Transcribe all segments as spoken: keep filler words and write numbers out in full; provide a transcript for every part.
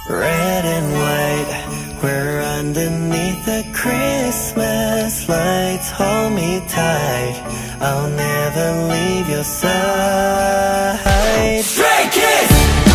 Red and white, we're underneath the Christmas lights. Hold me tight, I'll never leave your side. Stray Kids!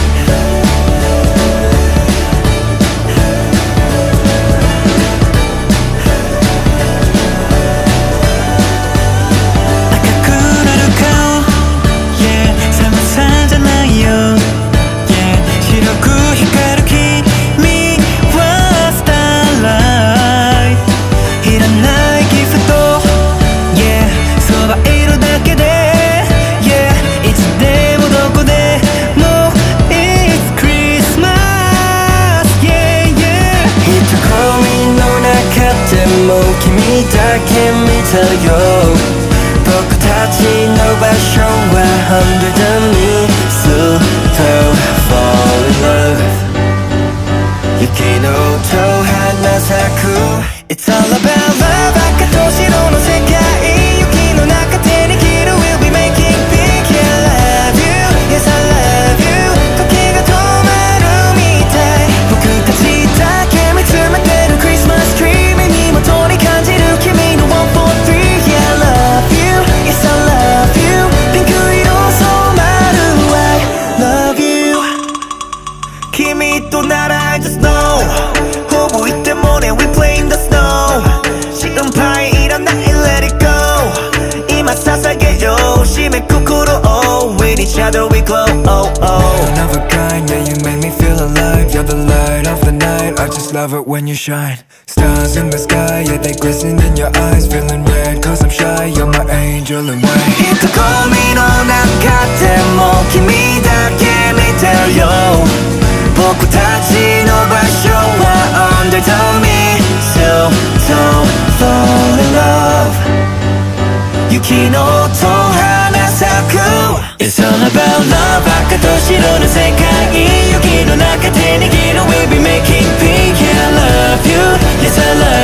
Tell you 僕たちの場所は Hundred me so fall in love 雪の音花咲く It's all about love 赤と白の世界雪の中手に切る We'll be making big yeah I love you Yes I love you 時が止まるみたい僕たちだけ見つめてる Christmas tree 目に元に感じる君の one four three Yes, I love you ピンク色染まる I love you 君となら I just know ほぼいてもね We play in the snow 心配いらない Let it go 今捧げよう締めくくろう With each other we glow oh, oh. One of a kind, yeah you make me feel alive You're the light of the night I just love it when you shine Stars in the sky, yeah they glisten in your eyes Feeling red cause I'm shy You're my angel and white いつゴミの中でも君だけ見てるよ僕たちの場所は Under me So, so fall in love 雪の音花咲く It's all about love 赤と白の世界雪の中手に切る We'll be making pink Yeah I love you Yes I love you